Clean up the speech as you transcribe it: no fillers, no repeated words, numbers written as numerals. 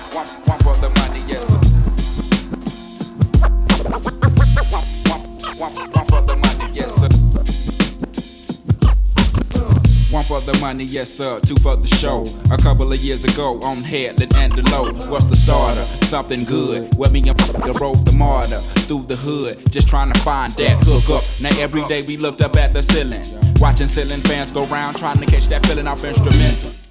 One for the money, yes sir. One for the money, yes sir. One for the money, yes sir, two for the show. A couple of years ago on Headland and the Low. What's the starter? Something good. Where me and rode the martyr through the hood, just trying to find that hook up. Now every day we looked up at the ceiling, watching ceiling fans go round, trying to catch that feeling off instrumental.